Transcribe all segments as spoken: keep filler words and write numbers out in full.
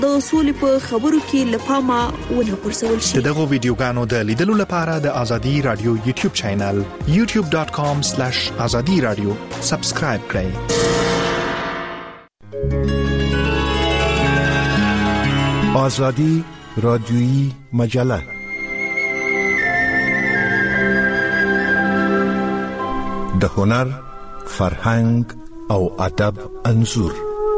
د سولې په خبرو کې لپاره ونه پرسول شي. دغه ویډیوګانو د لیدلو لپاره د ازادي رادیو یوټیوب چینل یوټیوب ډاٹ کام سلیش ازادي رادیو سبسکرایب کړئ. آزادی رادیویی مجله د هنر، فرهنګ او ادب انځور.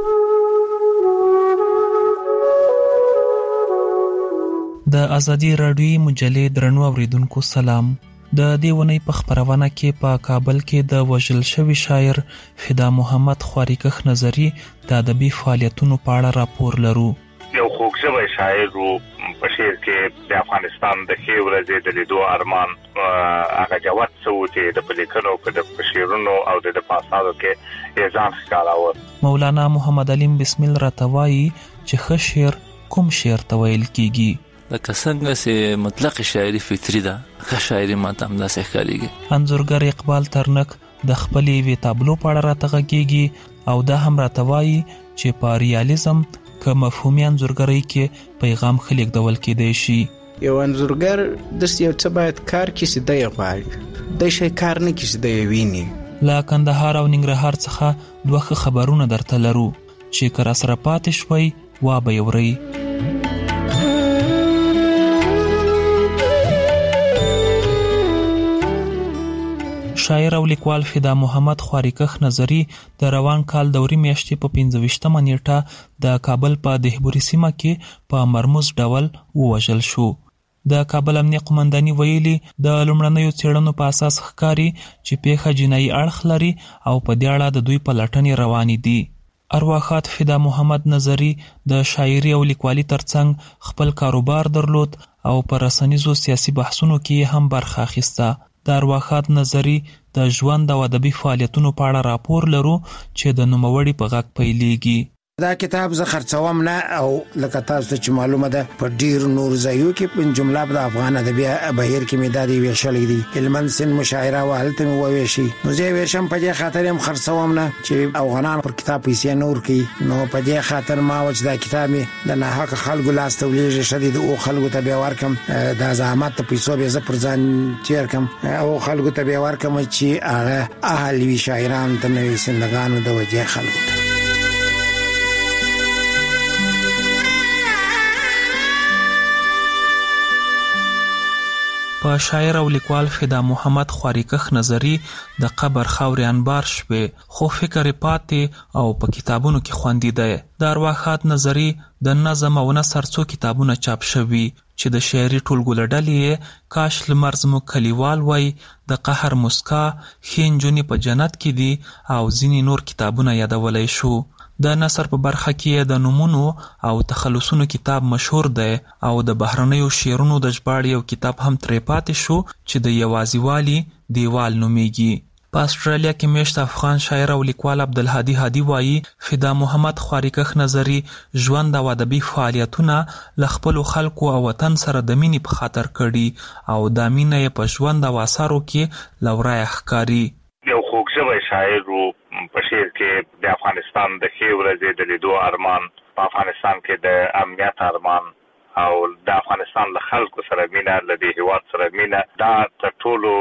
د ازادي رادیویی مجلې درنو اوریدونکو سلام. د دې ونې په خبرونه کې په کابل کې د وژل شوی شاعر فدا محمد خواریکخ نظری د ادبي فعالیتونو په اړه راپور لرو. یو خوږ شاعر وو په شعر کې د افغانستان د ښې ورځې د لیدو ارمان هغه جوت سوته د پلیکنو په د شعرونو او د فسادو کې ځان ښکاراوه. مولانا محمد علیم بسم الله راتوایی چې ښه شعر کوم شعر ته ویل کیږي. لکه څنګه چې مطلق شاعري فطري ده، ښه شاعري ماته هم داسې ښکارېږي. انځورګر اقبال ترنک د خپلې یوې تابلو په اړه راته غږېږي او دا هم راته وایي چې په ریالیزم که مفهومي انځورګرۍ کې پیغام ښه لیږدول کېدی شي. یو انځورګر داسې یو څه باید کار کړي چې دی یې غواړي، دی شی کار نه کړي چې دی یې ویني. له کندهار او ننګرهار څخه دوه ښه خبرونه درته لرو چې که راسره پاتې شوئ وا به یې ورئ. شاعر او لیکوال فدا محمد خواریکخ نظری د روان کال دوري میاشتې په پنځه ویشتمه نیټه د کابل په دهبوري سیمه کې په مرموز ډول ووژل شو. د کابل امنیه قومنداني ویلي د لومړنیو څېړنو په اساس ښکاري چې پیښه جنایي اړخ لري او په دې اړه د دوی په لټنې روانې دي. ارواښاد فدا محمد نظری د شاعري او لیکوالي ترڅنګ خپل کاروبار درلود او په رسنیزو سیاسي بحثونو کې هم برخه اخیسته. د ارواښاد نظری د ژوند او ادبي فعالیتونو په اړه راپور لرو چې د نوموړي په غږ پیلېږي. دا کتاب زه خرڅوم نه او لکه تاسو ته چې معلومه ده په ډیر نور ځایو کې په جمله د افغان ادبي بهیر کې مې دا دی ویشلې دي هلمند سند مشاعره او هلته مې وویشي. نو زه ویشم په دې خاطر هم خرڅوم نه چې افغانان پر کتاب پیسې نور کوي. نو په دې خاطر ما وچ دا کتاب د ناحق خلکو لاس ته ولېږي شدید او خلکو ته به ورکم د زحمت ته پیسو به زه پر ځان تیر کم او خلکو ته به ورکم چې هغه اهل وی شاعران ته نوې سندګانو د وجه خلکو ته. په شاعر او لیکوال فدا محمد خواریکخ نظری د قبر خاورې انبار شوې خو فکر پاتې او په کتابونو کې خوندي دی. د ارواښاد نظری د نظم او نثر څو کتابونه چاپ شوي چې د شعري ټولګو له ډلې کاش لمر زموږ کلیوال وای، د قهر مسکا، ښې نجونې په جنت کې دي او ځینې نور کتابونه یادولی شو. د نثر په برخه کې د نومونو او تخلصونو کتاب مشهور دی او د بهرنیو شعرونو د ژباړې یو کتاب هم ترې پاتې شو چې د یوازیوالي دیوال نومیږي. په استرالیا کې میشت افغان شاعر او لیکوال عبدالهادي هادي وایي فدا محمد خواریکخ نظری ژوند او ادبي فعالیتونه له خپلو خلکو او وطن سره د مینې په خاطر کړي او دا مینه یې په ژوند او اثارو کې له ورایه ښکاري. یو خوږ شاعر وو په شعر کې د افغانستان د ښې ورځې د لیدو ارمان، په افغانستان کې د امنیت ارمان او د افغانستان له خلکو سره مینه، له دې هېواد سره مینه، دا تر ټولو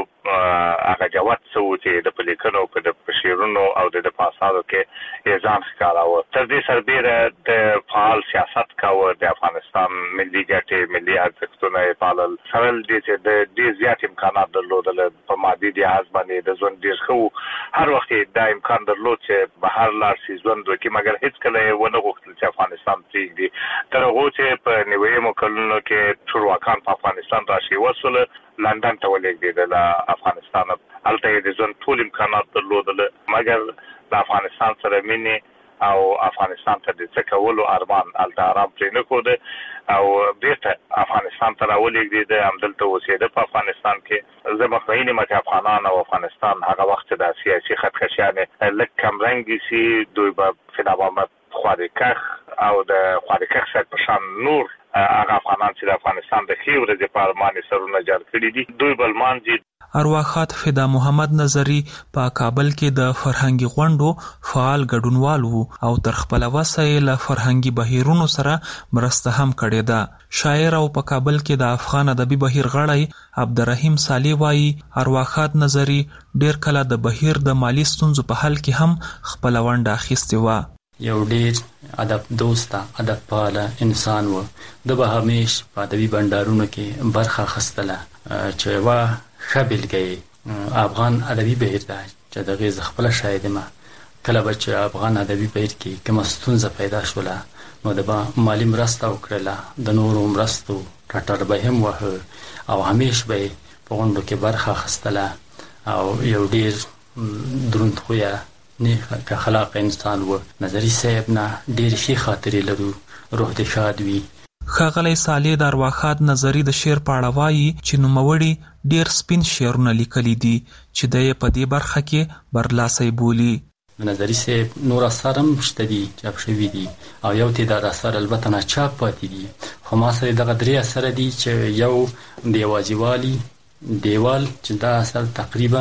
هغه جوت څه و چې د پلیکنو په شعرونو او د فسادو کې ځان ښکاراوه. تر دې سربیره د فعال سیاست کاوه، د افغانستان ملي ګټې، ملي ارزښتونه یې پالل. سره دې چې د ډېر زیات امکانات درلودل په مادي لحاظ باندې د ژوند ډېر ښه و. هر وخت یې دا امکان درلود چې بهر لاړ شي، ژوند وکړي، مګر هېڅکله یې ونه غوښتل چې افغانستان پرېږدي. تر هغو چې په نیویمو کلونو کې ټولواکان په افغانستان راشي وسوله، لندن ته ولېږدېدل افغانستان. هلته یې د ژوند ټول امکانات درلودل، مګر د افغانستان سره مینې او افغانستان ته د څه کولو ارمان هلته ارام پرې نه ښوده او بېرته افغانستان ته راولېږدېده. همدلته اوسېده په افغانستان کې. زه مطمئن یم چې افغانان او افغانستان هغه وخت چې د سیاسي خطکشیانې لږ کمرنګې سي، دوی به فدا محمد خواریکخ او د خواریکخ صاحب په شان نور هغه افغانان چې د افغانستان د ښې ورځې په ارمان یې سرونه جار کړي دي، دوی به لمانځي. ارواښاد فدا محمد نظری په کابل کې د فرهنګي غونډو فعال ګډونوال وو او تر خپل وسه له فرهنګي بهیرونو سره مرسته هم کړې ده. شاعر او په کابل کې د افغان ادبي بهیر غړی عبدالرحیم صالح وایي ارواښاد نظری ډیر کله د بهیر د مالی ستونزو په حل کې هم خپل ونډه اخیستې وه. یو ډیر ادب دوسته ادب پاله انسان و. د به همیش په ادبي بنډارونو کې برخه اخیستله چې یوه ښه بېلګه افغان ادبي بهیر ده چې د هغې زه خپله شاهد یم. کله به چې افغان ادبي بهیر کې کومه ستونزه پیدا شوله نو د به مالي مرسته وکړله، د نورو مرستو ټټر به هم وهه او همیش به یې په غونډو کې برخه اخیستله او یو ډیر دروند خویه نیک اخلاق انسان و. نظری صاحب نه ډیر ښې خاطرې لرو، روح دې شاد وي. ښاغلی صالح د ارواښاد نظری د شعر په اړه وایي چې نوموړي ډیر سپین شعرونه لیکلي دي چې د یې په دې برخه کې برلاسی بولي. نظری صاحب نور اثار هم شته دي چاپ شوي دي او یو تعداد اثار البته ناچاپ پاتې دي، خو ما سره دغه درې اثره دي چې یو د یوازیوالي دیوال چې دا اثر تقریبا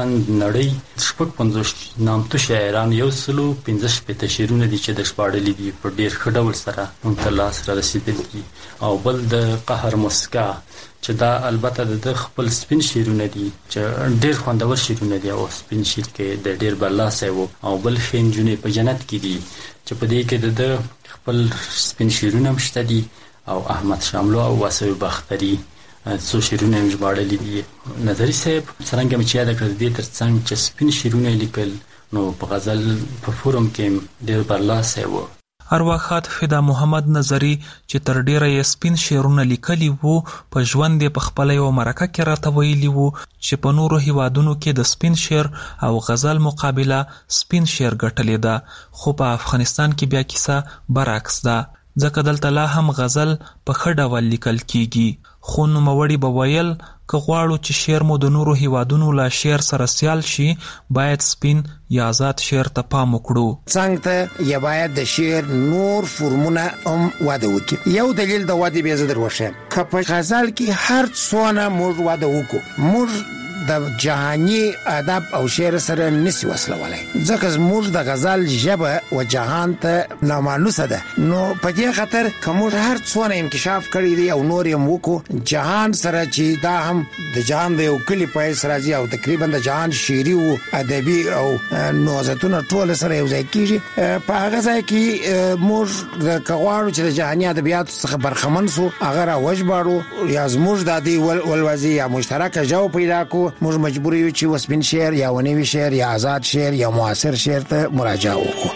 نړۍ شپږ پنځوس نامتو شاعران یو سلو پنځه شپېته شعرونه دي چې د شپاړلي دي په ډېر ښه ډول سره موږ ته لاس را رسېدلي دي. او بل د قهر مسکا چې دا البته د خپل سپین شعرونه دي چې ډېر خوندور شعرونه دي او سپین شعر کې د ډېر برلاسی و. او بل ښې نجونې په جنت کې دي چې په دې کې د خپل سپین شعرونه هم شته دي او احمد شاملو او واسوي باختري څو شعرونه یې ژباړلي دي. نظري صاحب څرنګه مې چې یاده کړه د دې تر څنګ چې سپین شعرونه یې لیکل نو په غزل په فورم کې ډېر برلاسی و. ارواښاد فدا محمد نظری چې تر ډیره یې سپین شعرونه لیکلي وو په ژوند یې په خپله یوه مرکه کې راته ویلي وو چې په نورو هیوادونو کې د سپین شعر او غزل مقابله سپین شعر ګټلې ده، خو په افغانستان کې بیا کیسه برعکس ده، ځکه دلته لا هم غزل په ښه ډول لیکل کیږي. خو نوموړي به ویل که غواړو چې شعر مو د نورو هیوادونو له شعر سره سیال شي باید سپین یا آزاد شعر ته پام وکړو. څنګه ته یا باید د شعر نور فرمونه هم واده وکړي. یو دلیل د واده بیا زه در وښیم که په غزل کې هر څونه موږ واده وکړو موږ د جهاني ادب او شعر سره نسی وصلولی، ځکه زموږ د غزل ژبه و جهان ته نامانوسه ده. نو په دې خاطر که موږ هر څونه انکشاف کړی دی او نور یې وکړو جهان سره چې دا هم د جهان د یو کلي په حیث راځي او تقریبا د جهان شعري او ادبي او نوازتونه ټول سره یو ځای کېږي، په هغه ځای کې موږ که غواړو چې د جهاني ادبیاتو څخه برخمن سو هغه را وژباړو یا زموږ د دې ولوځي یا مشترکه ژبه پیدا کړو، موږ مجبور یو چې وسپین شعر یا ونوي شعر یا آزاد شعر یا معاصر شعر ته مراجعه وکړو.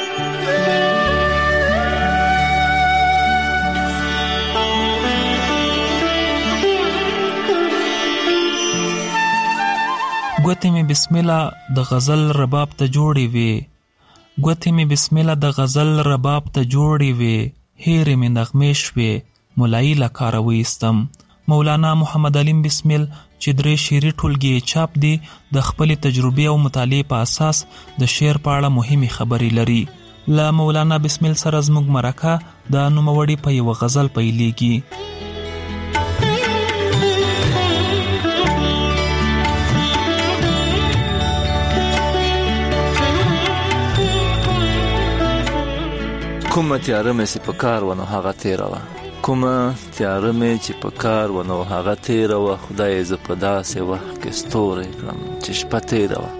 ګوتې مې بسم الله د غزل رباب ته جوړې وې، ګوتې مې بسم الله د غزل رباب ته جوړې وې، هېرې مې نغمې شوې ملایي له کاره وایستم. مولانا محمد علیم بسمل چې درې شعري ټولګې چاپ دي د خپلې تجربې او مطالعې په اساس د شعر په اړه مهمې خبرې لري. له مولانا بسمل سره زموږ مرکه د نوموړي په یوه غزل پیلېږي. کومه تیاره مې چې په کار ونه هغه تیره وه، کومه تیاره مې چې په کار ونه هغه تیره وه، خدای زه په داسې وخت کې ستوری کړم چې شپه تیره وه.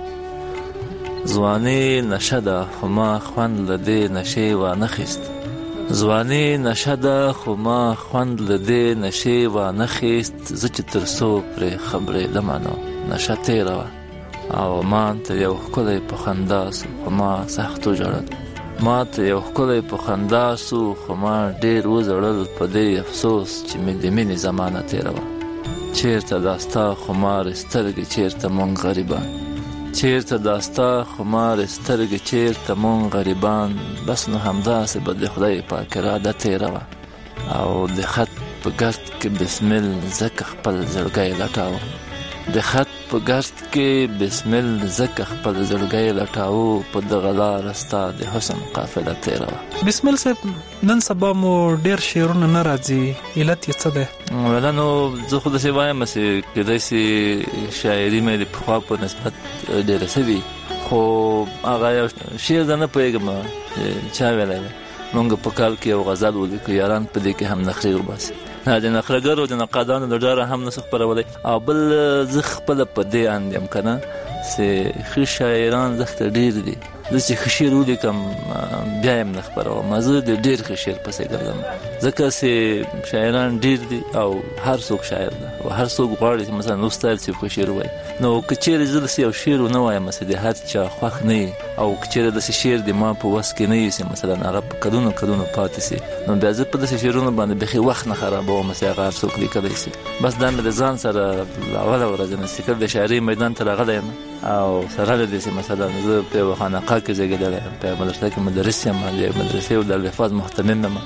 ځواني نشه ده خو ما خوند له دې نشې وانخیست، ځواني نشه ده خو ما خوند له دې نشې وانخیست، زه چې تر څو پرې خبرېدمه نو نشه تیره وه او ما ته یو ښکلی په خندا سو خو ما سخت وژړل، ما ته یو ښکلی په خندا سو خو ما ډېر وژړل په دې افسوس چې مې د مینې زمانه تیره وه. چېرته دا ستا خمارې سترګې چېرته مونږ غریبان، چېرته دا ستا خمارې سترګې چېرته مونږ غریبان، بس نو همداسې به د خدای پاک اراده تیره وه او د خط په ګرد کې بسمل ځکه خپل زړګی لټاوه. د خط په ګرد کې بسمل زکه خپل زړګی لټاو په دغه لار ستا د حسن قافله تیره. بسمل صاحب نن سبا مو ډیر شعرونه نه راځي، علت یې څه دی؟ ولا نو زه خو داسې وایم چې کېدای شي شاعري مې د پخوا په نسبت ډېره سوي، خو هغه یو شعر ده نه پوهېږم چا ویلی دی. مونږ په کال کې یو غزل ولیکو، یاران په دې کې هم نخرې وباسي، د نخرهګرو د نقادانو د ډاره هم نسو خپرولی. او بل زه خپله په دې اند یم که نه چې ښه شاعران زښته ډېر دي. زه چې ښه شعر ولیکم بیا یې هم نه خپروم، زه د ډېر ښه شعر پسې ګرځم، ځکه چې شاعران ډېر دي او هر څوک شاعر ده او هر څوک غواړي چې مثلا استاد چې ښه شعر ووایي. نو که چېرې زه داسې یو شعر ونه وایم چې د هر چا خوښ نه وي، او که چېرې داسې شعر د ما په وس کې نه وي چې مثلا هغه په کلونو کلونو پاتې سي، نو بیا زه په داسې شعرونو باندې بیخي وخت نه خرابوم چې هغه هر څوک لیکلی سي. بس دا مې د ځان سره اوله ورځ نه سیکل د شاعري میدان ته راغلی یم، او سره له دې چې مثلا زه په یوه خانقاه کې زېږېدلی یم، په مدرسه کې مدرس یم، د مدرسې او د الفاظ محتمم یم،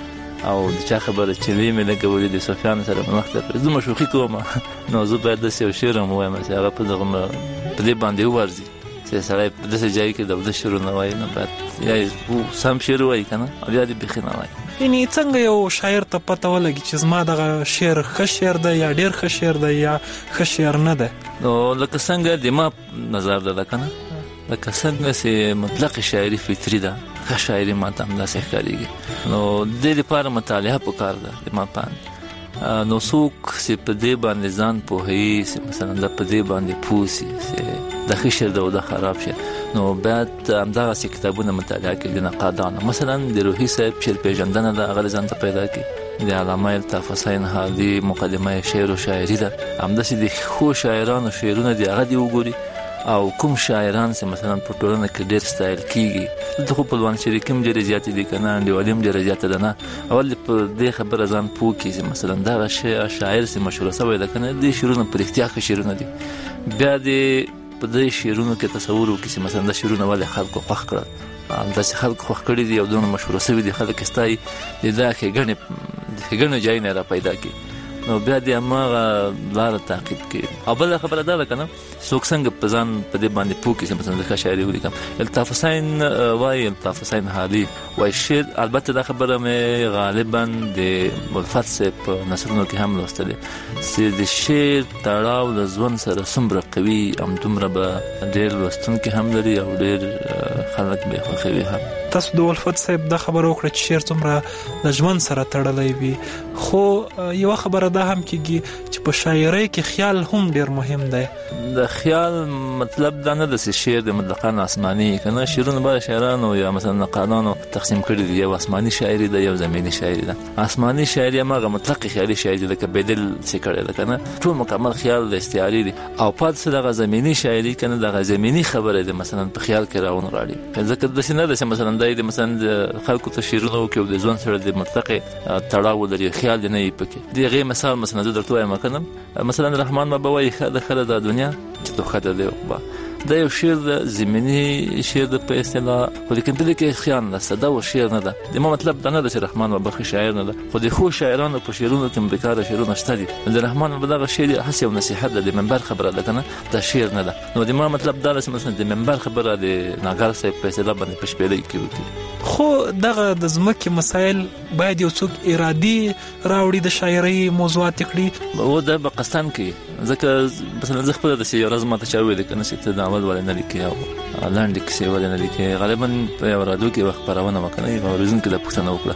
او د چا خبره چې وي مې لږه ولي د صوفیانو سره مې مخ ته زه مشوخي کوم، نو زه باید داسې یو شعر هم ووایم چې هغه په دغه په دې باندې وورځي چې سړی په داسې ځای کې د اودس شعرونه وایي، نو باید یا یې سم شعر وایي که نه، او یا دې بیخي نه وایي. یعنې څنګه یو شاعر ته پته ولګي چې زما دغه شعر ښه شعر دی یا ډېر ښه شعر دی یا ښه شعر نه دی؟ نو لکه څنګه د ما نظر ده ده که نه، لکه څنګه چې مطلق شاعري فطري ده، ښه شاعري ما ته همداسې ښکارېږي. نو دې لپاره مطالعه پکار ده د ما په اند. نو څوک چې په دې باندې ځان پوهوي چې مثلا دا په دې باندې پوه سي چې دا ښه شعر ده او دا خراب شعر، نو باید همدغسې کتابونه مطالعه کړي د نقادانو. مثلا د روحي صاحب شعر پېژندنه ده، هغه ځان ته پیدا کړي. د علامه الطاف حسین حادي مقدمه شعر و شاعري ده، همداسې د ښو شاعرانو شعرونه دي هغه دې وګوري، او کوم شاعران چې مثلا په ټولنه کې ډېر ستایل کېږي. دلته خو پلوان شریکي هم ډېرې زیاتې دي که نه، انډیوالي هم ډېره زیاته ده نه. اول په دې خبره ځان پوه کړي چې مثلا دغه شاعر چې مشهوره شوی ده که نه، دې شعرونه په رښتیا ښه شعرونه دي. بیا دې په دې شعرونو کې تصور وکړي چې مثلا دا شعرونه ولې خلکو خوښ کړل، همداسې خلکو خوښ کړي دي او دونه مشهوره شوي دي، خلک یې ستایي، د دا ښېګڼې ښېګڼو ځای نه را پیدا کړي، نو بیا دې هماغه لاره تعقیب کړي. او بله خبره دا ده که نه، څوک څنګه په ځان په دې باندې پوه کړي چې مثلا زه ښه شاعري ولیکم. الطاف حسین وایي، الطاف حسین حادي وایي شعر، البته دا خبره مې غالبا د الفت صاحب په نثرونو کې هم لوستلې، چې د شعر تړاو د ژوند سره څومره قوي، همدومره به ډېر لوستونکي هم لري او ډېر خلک به یې خوښوي هم. تاسو د الفت صاحب دا خبره وکړه چې شعر څومره د ژوند سره تړلی وي، خو یوه خبره دا هم کېږي چې په شاعرۍ کې خیال هم ډېر مهم دی. د خیال مطلب دا نه ده چې شعر د مطلقاً آسماني که نه، شعرونه به شاعرانو یا مثلا نقادانو تقسیم کړي دي، یو آسماني شاعري ده، یو زمیني شاعري ده. آسماني شاعري هماغه مطلق خیالي شاعري ده، لکه بیدل چې کړی ده که نه، ټول مکمل خیال د استعاري دي. او پاتې څه دغه زمیني شاعري که نه، دغه زمیني خبره ده مثلا په خیال کې راونه راړي، ځکه داسې نه ده چې مثلا دا د مثلا د خلکو ته شعرونه وکړي او د ژوند سره د مطلق تړاو ولري، خیال دې نه وي پکې. د هغې مثال مثلا زه درته وایم که نه، مثلا رحمان بابا وایي ښه ده ښه ده دا دنیا چې تو ښه ده دی عقبا، دا یو شعر د زمیني شعر د په اصطلاح، خو لیکن په دې کې خیال نشته، دا و شعر نه ده. د ما مطلب دا نه ده چې رحمان بابا ښه شاعر نه ده، خو د ښو شاعرانو په شعرونو کې بېکاره شعرونه شته دي. د رحمان بابا دغه شعر هسې یو نصیحت ده، د منبر خبره ده که نه، دا شعر نه ده. نو د ما مطلب دا ده چې مثلا د منبر خبره د ناګر صاحب په اصطلاح باندې په شپېلۍ کې وکړي. خو دغه د ځمکې مسایل باید یو څوک ارادي راوړي د شاعرۍ موضوعات کړي، او دا به قصداً کوي، ځکه مثلا زه خپله داسې یو ورځ ماته چا وویل که نه چې ته ناول ولې نه لیکې او لنډې کیسې ولې نه لیکې. غالبا په یو راډیو کې وخت خپرونه وه که نه، یو اورېدونکي دا پوښتنه وکړه،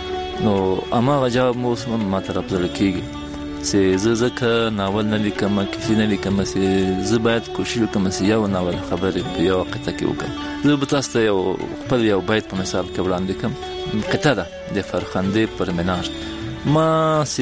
نو هماغه جواب مو اوس هم ما ته راپزړه کېږي چې زه ځکه ناول نه لیکم، کیسې نه لیکم، چې زه باید کوشش وکړم چې یو ناول خبرې په یوه قطعه کې وکړم. زه به تاسو ته یو خپل یو بیت په مثال کې وړاندې کړم. قطعه ده د فرخندې پر منار. ما چې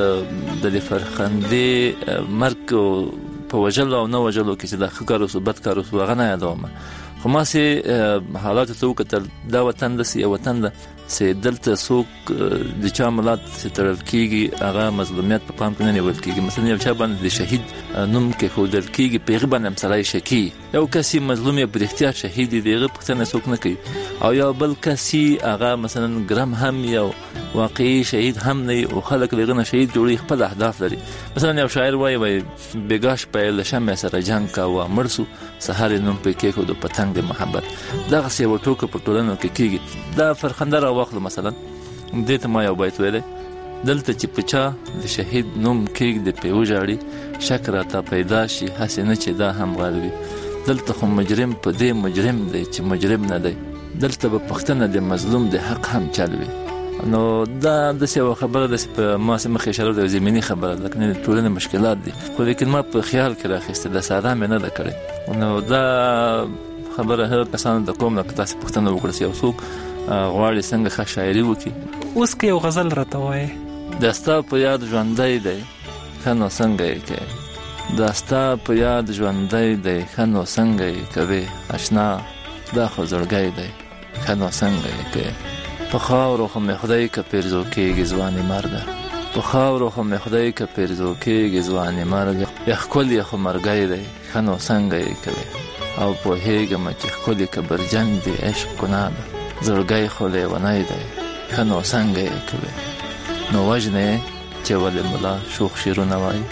د فرخندې مرګ په وژلو او نه وژلو کې چې دا ښه کار وسو بد کار وسو هغه نه یادوم، خو ما چې حالاتو ته وکتل، دا وطن داسې یو وطن ده چې دلته څوک د چا ملات چې تړل کېږي هغه مظلومیت په پام کې نه نیول کېږي. مثلا یو چا باندې د شهید نوم کېښودل کېږي، په هغې باندې هم سړی شکي، یو کس یې مظلوم یا په رښتیا شهید دی، د هغه پوښتنه څوک نه کوي، او یو بل کس هغه مثلا ګرم هم یو واقعي شهید هم نه او خلک لغنه شهید جوړي خپل اهداف لري. مثلا یو شاعر وایي وای بګاش په لشم سره جنگ کا و مرسو سحر نوم په کې کو د پتنګ د محبت دغه سی و ټوکه په ټولنو کې کیږي. دا فرخندره واخله مثلا دې ته ما یو بیت ویلې دلته چې پچا د شهید نوم کې د پیوجاړي شکر تا پیدا شي حسنه چې دا هم غالبي. دلته خو مجرم په دې مجرم دی چې مجرم نه دی. دلته په پښتنه د مظلوم د حق هم چلوي. نو دا د څه خبره ده په ما سم خشاله د زمینی خبره ده کنه ټولنه مشکلات دي خو لیکن ما په خیال کې راخسته د ساده مې نه ده کړې. نو دا خبره هر کسان د کوم نه تاسو پښتنه وکړي او څوک غواړي څنګه ښه شاعري وکړي. اوس کې یو غزل راته وایي داستا په یاد ژوندۍ دی خنو څنګه یې کوي. داستا په یاد ژوندۍ دی خنو څنګه یې کوي. آشنا دا خو زړګی دی خنو څنګه یې کوي. په خاورو خو مې خدای که پیرزو کېږي ځوانې مرګه. په خاورو خو مې خدای که پیرزو کېږي ځوانې مرګه. یا ښکل یې خو مرګی دی خنو څنګه یې کوي. او پوهېږم چې ښکلې که برجن دی عشق ګناه ده. زړګی خو لیونی دی خنو څنګه یې کوي. نو وژنې چې ولې ملا شوخ شیرونه وایي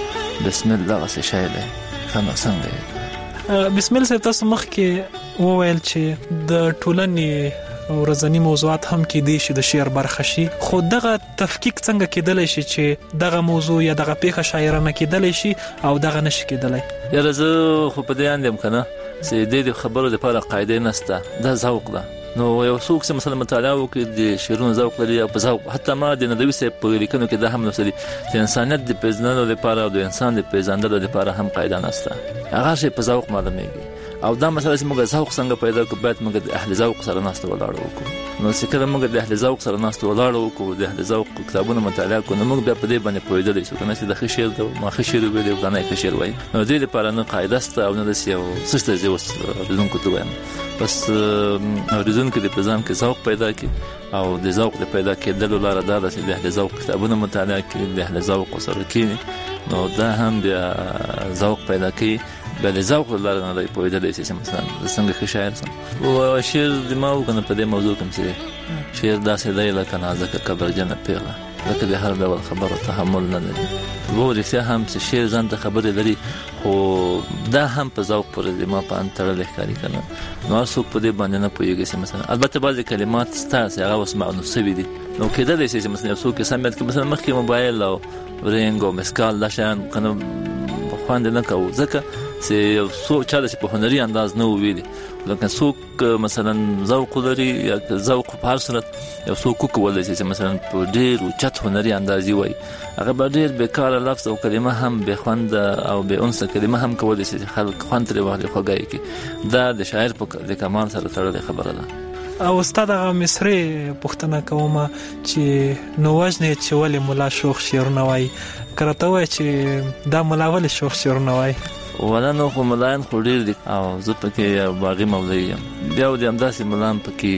بسم الله دغسې شی دی خنو څنګه یې کوي. بسم الله صاحب تاسو مخکې وویل چې د ټولنې ورځنی موضوعات هم کې دي چې د شعر برخه شي خو دغه تفکیک څنګه کېدلی شي چې دغه موضوع یا دغه پیښه شاعرانه کېدلی شي او دغه نشي کېدلی. یاره زه خو په دې اندیم که نه چې دې د خبرو دپاره قاعدې نشته. دا ذوق ده. نو یو څوک چې مثلا مطالعه وکړي د شعرونو ذوق لري او په ذوق حتی ما د ندوي صاحب په لیکنو کې دا هم نوڅلي چې انسانیت د پیژندلو لپاره او د انسان د پیژندلو لپاره هم قاعده نشته. هغه شی په ذوق معلومیږي. او دا مسله چې موږ ذوق څنګه پیدا کړو باید موږ د اهل ذوق سره ناسته ولاړ وکړو. نو چې کله موږ د اهل ذوق سره ناسته ولاړ وکړو د اهل ذوق کتابونه مطالعه کوو نو موږ بیا په دې باندې پوهېدلی شو کنه چې د ښه شعر د ما ښه شعر ویلی او دا نه ښه شعر وایي. نو دې لپاره نه قاعده شته او نه داسې یو څه شته چې اوس اورېدونکو ته وایم. بس اورېدونکي د په ځان کې ذوق پیدا کړي او د ذوق د پیدا کېدلو لاره دا ده چې د اهل ذوق کتابونه مطالعه کړي د اهل ذوق سره کښېني نو دا هم بیا ذوق پیدا کوي. بیا د ذوق لاره نه دی پوهېدلی چې مثلا څنګه ښه شاعر شم. او شعر د ما وکنه په دې موضوع کې چې شعر داسې دی لکه نازکه کبرجنه پیغله لکه د هر ډول خبرو تحمل نه لري. و رښتیا هم چې شعر ځان ته خبرې لري خو دا هم په ذوق پورې د ما په ان تړلی ښکاري که نه. نو هر څوک په دې باندې نه پوهېږي چې مثلا البته بعضې کلمات شته چې هغه اوس معنو شوي دي. نو کېدلی شي چې مثلا یو څوک یې سم یاد کړي مثلا مخکې موبایل او رینګ او مسکال دا شیان که نه خوند نه کوو ځکه چې یو څوک چا چې په هنري انداز نه وویلي لکه څوک مثلا ذوق لري یا ذوق په هر صورت یو څوک وکولی شي چې مثلا په ډېر اوچت هنري انداز یې وایي هغه به ډېر بېکاره لفظ او کلمه هم بې خونده او بې انسه کلمه هم کولی شي چې خلک خوند ترې واخلي خوږه یې کړي. دا د شاعر په د کمال سره تړلې خبره ده. او استاد هغه مصري پوښتنه کومه چې نو وژنې چې ولې ملا شوخ شعرونه وایي که راته ووایه چې دا ملا ولې شوخ شعرونه وایي. ولا نو خو ملایان خو ډېر دي او زه پکې یو باغي مولوي یم بیا و دې همداسې ملان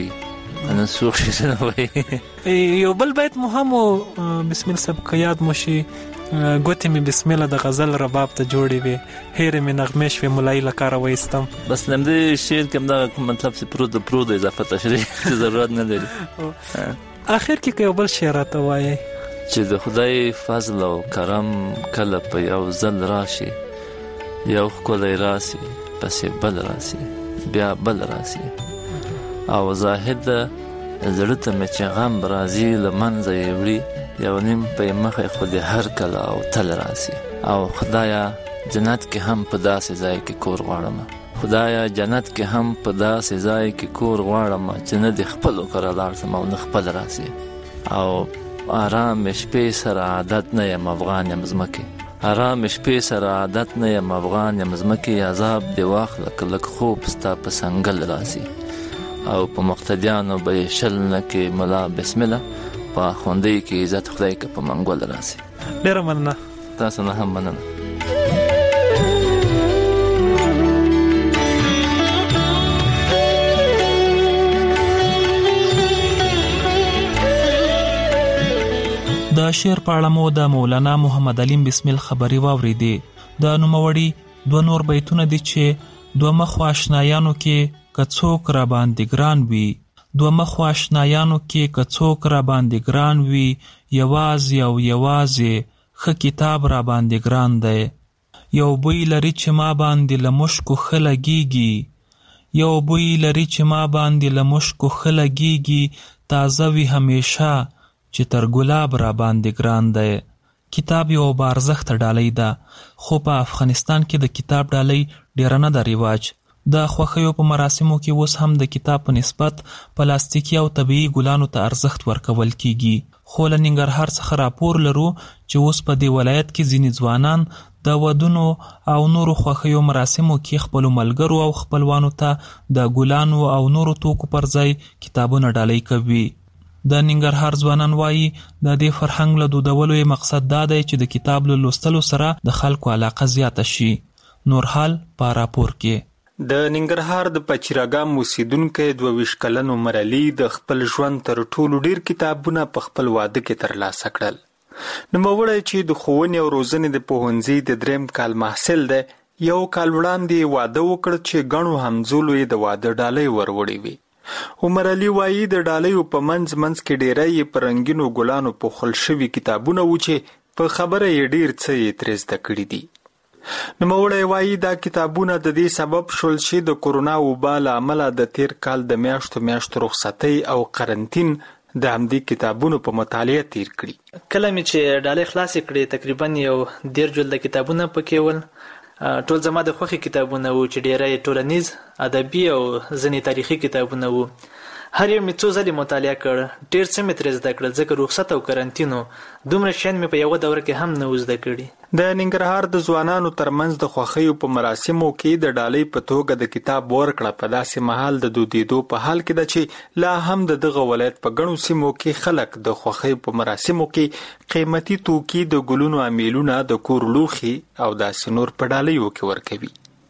پکې انا شوخ شعرونه وایي. یو بل بیت مو هم بسم الله صاحب که یاد مو شي ګوتې مې بسم الله د غزل رباب ته جوړې وې هیرې مې نغمې شوې ملایي له کاره وایستم. بس همدې شعر کې همدغه کوم مطلب چې پرو د پرو د اضافه تشریح ضرورت نه لري. آخر کې که یو بل شعر راته وایي چې د خدای فضل او کرم کله په یو ځل راشي یو ښکلی راسي پسې بل راسي بیا بل راسي او زاهد زړه ته مې چې غم راځي له منځه یې وړي یو نیم په مخه خو د هر کله او تل راسي او خدایا جنت کې هم په داسې ځای کې کور غواړم خدایا جنت کې هم په داسې ځای کې کور غواړم چې نه د خپلو کره لاړ شم او نه خپل راسي او آرام شپې سره عادت نه یم افغان یم ځمکې آرام شپې سره عادت نه یم افغان یم ځمکې عذاب دې واخله که لږ خوب ستا په سنګل راسي او په مقتدیانو به یې شل نه کې ملا بسم الله په خوندۍ کې عزت خدای که په منګول راسي. ډېره مننه. تاسو نه هم مننه. د شعر په اړه مو د مولانا محمد علیم بسمل خبري واورېدې. د نوموړي دوه نور بیتونه دي چې دوه مخو آشنایانو کې که څوک را باندې ګران وي دوه مخو آشنایانو کې که څوک را باندې ګران وي، یوازې او یوازې ښه کتاب را باندې ګران دی. یو بوی لري چې ما باندې له مشکو ښه لګېږي، یو بوی لري چې ما باندې له مشکو ښه لګېږي، تازه وي همیشه چې تر ګلاب را باندې ګران دی. کتاب یو بارزښته ډالۍ ده، خو په افغانستان کې د کتاب ډالۍ ډیره نه ده رواج. د خوښیو په مراسمو کې اوس هم د کتاب په نسبت پلاستیکي او طبیعي ګلانو ته ارزښت ورکول کیږي. خو له ننګرهار څخه راپور لرو چې اوس په دې ولایت کې ځینې ځوانان د ودونو او نورو خوښیو مراسمو کې خپلو ملګرو او خپلوانو ته د ګلانو او نورو توکو پر ځای کتابونه ډالۍ کوي. د ننګرهار ځوانان وایي د دې فرهنګ له دودولو یې مقصد دا دی چې د کتاب له لوستلو سره د خلکو علاقه زیاته شي. نور حال په راپور کې. د ننګرهار د پچیراګام اوسیدونکی دوه ویشت کلن عمر علي د خپل ژوند تر ټولو ډیر کتابونه په خپل واده کې ترلاسه کړل. نوموړی چې د ښوونې او روزنې د پوهنځي د دریم کال محصل دی، یو کال وړاندې واده وکړ چې ګڼو همزولو یې د واده ډالۍ وروړې وي. عمر علي وایي د ډالیو په منځ منځ کې ډیری یې په رنګینو ګلانو پوښل شوي کتابونه و چې په خبره یې ډیر څه یې ترې زده کړي دي. نوموړی وایي دا کتابونه د دې سبب شول چې د کورونا وبا له امله د تیر کال د میاشتو میاشتو رخصتۍ او قرنطین د همدې کتابونو په مطالعه تیر کړي. کله مې چې ډالۍ خلاصې کړې تقریبا یو ډیر جلد کتابونه پکې ول. ټول زما د خوښې کتابونه وو چې ډیری ټولنیز، ادبي او ځینې تاریخي کتابونه وو. هر یو مې څو ځلې مطالعه کړ، ډیر څه مې ترې زده کړل ځکه رخصت او قرنطینو دومره شیان مې په یوه دوره کې هم نه و زده کړي. د ننګرهار د ځوانانو ترمنځ د خوښیو په مراسمو کې د ډالۍ په توګه د کتاب ورکړه په داسې مهال د دودېدو په حال کې ده چې لا هم د دغه ولایت په ګڼو سیمو کې خلک د خوښیو په مراسمو کې قیمتي توکي د ګلونو امیلونه د کور لوښي او داسې نور په ډالیو کې ورکوي.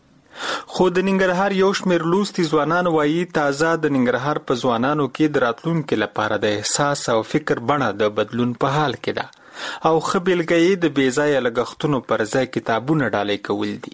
خو د ننګرهار یو شمېر لوستي ځوانان وایي تازه د ننګرهار په ځوانانو کې د راتلونکي لپاره د احساس او فکر بڼه د بدلون په حال کې ده او ښه بېلګه یې د بې ځایه لګښتونو پر ځای کتابونه ډالۍ کول دي.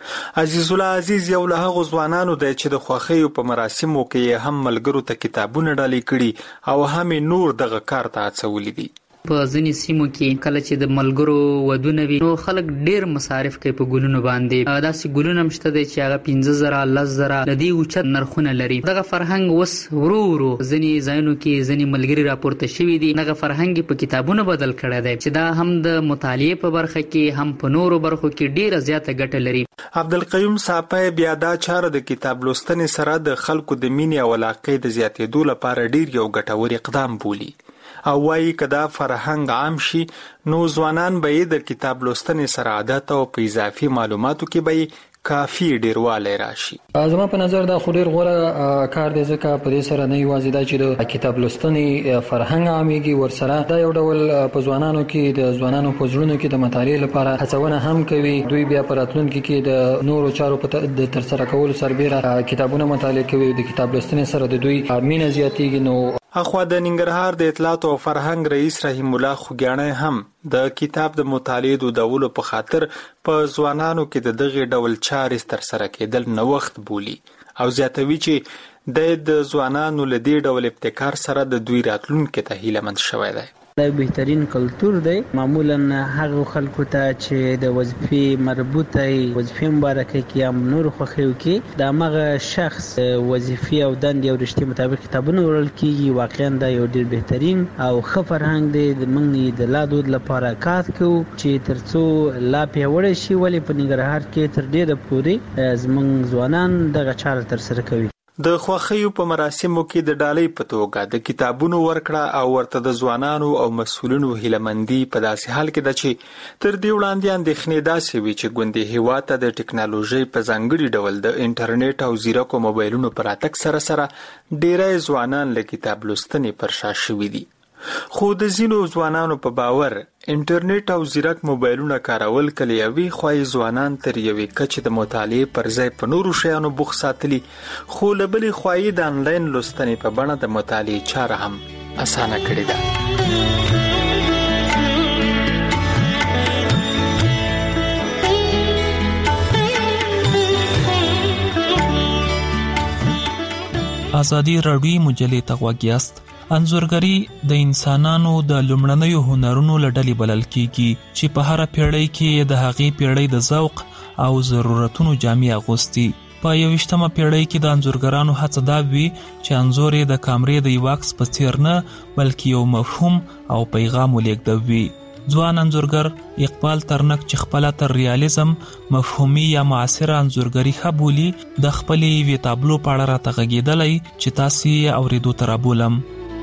عزیز الله عزیز یو له هغو ځوانانو دی چې د خوښیو په مراسمو کې یې هم ملګرو ته کتابونه ډالۍ کړي او هم نور دغه کار ته هڅولي دي. په ځینې سیمو کې کله چې د ملګرو ودونه وي نو خلک ډیر مصارف کوي په ګلونو باندې. داسې ګلونه هم شته دی چې هغه پنځه زره لس زره د دې اوچت نرخونه لري. دغه فرهنګ اوس ورو ورو ځینې ځایونو کې ځینې ملګري راپورته شوي دي. دغه فرهنګ په کتابونو بدل کړی دی چې دا هم د مطالعې په برخه کې هم په نورو برخو کې ډیره زیاته ګټه لري. عبدالقیوم صاحب بیا دا چاره د کتاب لوستنې سره د خلکو د مینې او علاقې د زیاتېدو لپاره ډیر یو ګټور اقدام بولي او وایي که دا فرهنګ عام شي نو ځوانان به یې د کتاب لوستنې سره عادت او په اضافي معلوماتو کې به یې کافي ډیروالی راشي. زما په نظر دا خو ډیر غوره کار دی ځکه په دې سره نه یوازې دا چې د کتاب لوستنې فرهنګ عامېږي، ورسره دا یو ډول په ځوانانو کې د ځوانانو په زړونو کې د مطالعې لپاره هڅونه هم کوي. دوی بیا په راتلونکي کې د نورو چارو په د ترسره کولو سربیره کتابونه مطالعه کوي. د کتاب لوستنې سره د دوی مینه زیاتېږي. نو اخوا د ننګرهار د اطلاعات او فرهنګ رئیس رحیم الله خوګیاڼی هم د کتاب د مطالعې دودولو په خاطر په ځوانانو کې د دغې ډول چارې ترسره کېدل نوښت بولي او زیاتوي چې د ځوانانو له دې ډول ابتکار سره د دوی راتلونکي ته هیلهمند شوی دی. دا بهترین کلتور دی. معمولا هغه خلکو ته چې د وظیفې مربوطه وظیفې مبارکه کې هم نور خوښیو کې د هغه شخص وظیفې او دندې او رشتې مطابق کتابونه وړل کېږي. واقعا دا یو ډېر بهترین او ښه فرهنګ دی. د موږ د لا دود لپاره کار کوو چې تر څو لا پیاوړی شي. ولې په ننګرهار کې تر ډېره پورې زموږ ځوانان دغه چاره ترسره کوي. د خوښیو په مراسمو کې د ډالۍ په توګه د کتابونو ورکړه او ورته د ځوانانو او مسؤلینو هیلهمندي په داسې حال کې ده چې تر دې وړاندې اندېښنې داسې وي چې ګوندې هېواد ته د ټکنالوژۍ په ځانګړي ډول د انټرنیټ او ځیرکو موبایلونو په راتګ سره سره ډیری ځوانان له کتاب لوستنې پر شا شوي دي. خو د ځینو ځوانانو په باور انټرنیټ او ځیرک موبایلونه کارول کله یوې خوا ځوانان تر یوې کچې د مطالعې پر ځای په نورو شیانو بوخت ساتلي، خو له بلې خوا یې د انلاین لوستنې په بڼه د مطالعې چاره هم اسانه کړې ده. ازادي راډیو مجلې ته غوږ یاست. انځورګري د انسانانو د لومړنیو هنرونو له ډلې بلل کیږي چې په هر پیړۍ کې د هغې پیړۍ د ذوق او ضرورتونو جامې اغوستي. په یوویشتمه پیړۍ کې د انځورګرانو هڅه دا وي چې انځور یې د کامرې د یو عکس په څیر نه بلکې یو مفهوم او پیغام ولېږدوي. ځوان انځورګر اقبال ترنک چې خپله تر ریالیزم، مفهومي یا معاصره انځورګري ښه بولي، د خپلې یوې تابلو په اړه راته غږېدلی چې تاسې یې اورېدو ته رابولم.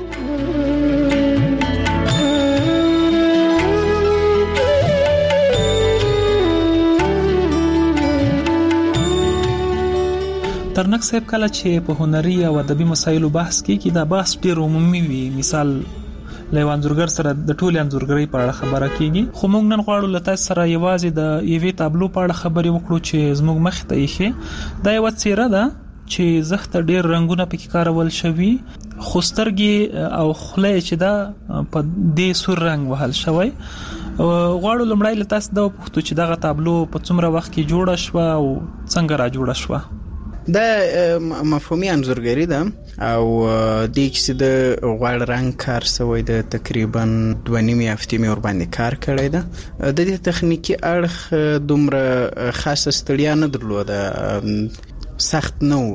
ترنک صاحب کله چې په هنري او ادبي مسایلو بحث کیږي دا بحث ډېر عمومي وي. مثال له انځورګر سره د ټولې انځورګرۍ په اړه خبره کیږي، خو موږ نن غواړو له تاسو سره یوازې د یوې تابلو په اړه خبرې وکړو چې زموږ مخ ته ایښې. دا یوه څیره ده چې زخته ډېر رنګونه پکې کارول شوي، خو سترګې او خوله چې دا په دې سور رنګ وهل شوی. غواړو لومړی له تاسو دا وپوښتو چې دغه تابلو په څومره وخت کې جوړه شوه او څنګه را جوړه شوه؟ دا مفهومي انځورګري ده او دې کې د غوړ رنګ کار سوی د تقریبا دوه نیمې هفتې مې ور باندې کار کړی ده. د دې تخنیکی اړخ دومره خاصه ستړیا نه درلوده، سخت نه و،